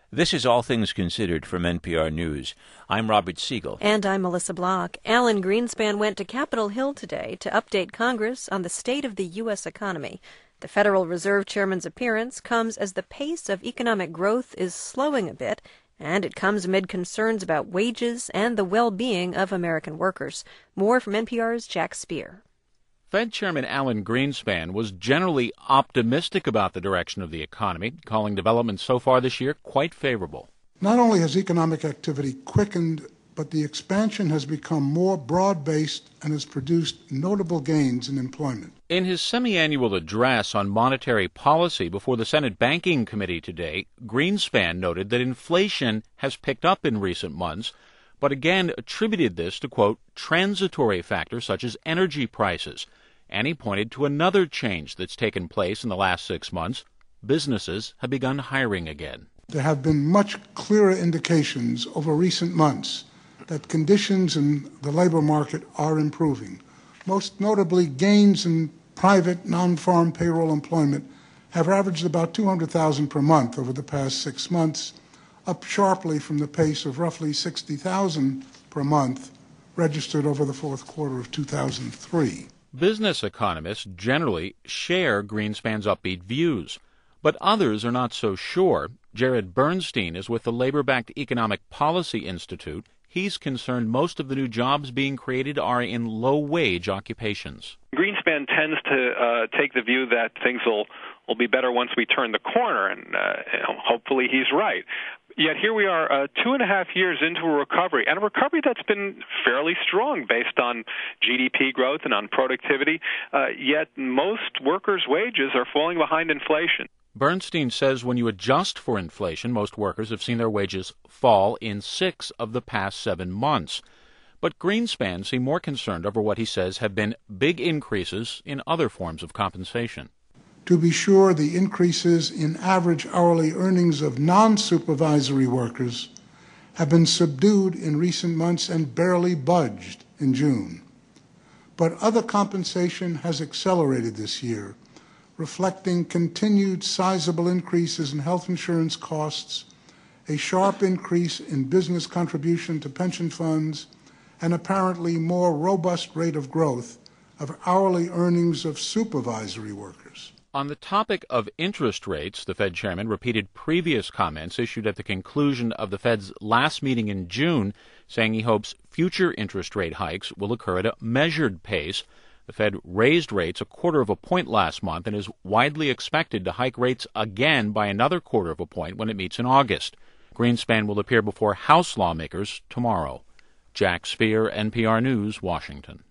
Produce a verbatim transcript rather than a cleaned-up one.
This is All Things Considered from N P R News. I'm Robert Siegel. And I'm Melissa Block. Alan Greenspan went to Capitol Hill today to update Congress on the state of the U S economy. The Federal Reserve Chairman's appearance comes as the pace of economic growth is slowing a bit, and it comes amid concerns about wages and the well-being of American workers. More from N P R's Jack Speer. Fed Chairman Alan Greenspan was generally optimistic about the direction of the economy, calling developments so far this year quite favorable. Not only has economic activity quickened, but the expansion has become more broad-based and has produced notable gains in employment. In his semi-annual address on monetary policy before the Senate Banking Committee today, Greenspan noted that inflation has picked up in recent months, but again attributed this to, quote, transitory factors such as energy prices. And he pointed to another change that's taken place in the last six months. Businesses have begun hiring again. There have been much clearer indications over recent months that conditions in the labor market are improving. Most notably, gains in private non-farm payroll employment have averaged about two hundred thousand per month over the past six months, up sharply from the pace of roughly sixty thousand per month registered over the fourth quarter of two thousand three. Business economists generally share Greenspan's upbeat views, but others are not so sure. Jared Bernstein is with the labor-backed Economic Policy Institute. He's concerned most of the new jobs being created are in low-wage occupations. Greenspan tends to uh, take the view that things will, will be better once we turn the corner, and uh, hopefully he's right. Yet here we are uh, two and a half years into a recovery, and a recovery that's been fairly strong based on G D P growth and on productivity, uh, yet most workers' wages are falling behind inflation. Bernstein says when you adjust for inflation, most workers have seen their wages fall in six of the past seven months. But Greenspan seemed more concerned over what he says have been big increases in other forms of compensation. To be sure, the increases in average hourly earnings of non-supervisory workers have been subdued in recent months and barely budged in June. But other compensation has accelerated this year, reflecting continued sizable increases in health insurance costs, a sharp increase in business contribution to pension funds, and apparently more robust rate of growth of hourly earnings of supervisory workers. On the topic of interest rates, the Fed chairman repeated previous comments issued at the conclusion of the Fed's last meeting in June, saying he hopes future interest rate hikes will occur at a measured pace. The Fed raised rates a quarter of a point last month and is widely expected to hike rates again by another quarter of a point when it meets in August. Greenspan will appear before House lawmakers tomorrow. Jack Speer, N P R News, Washington.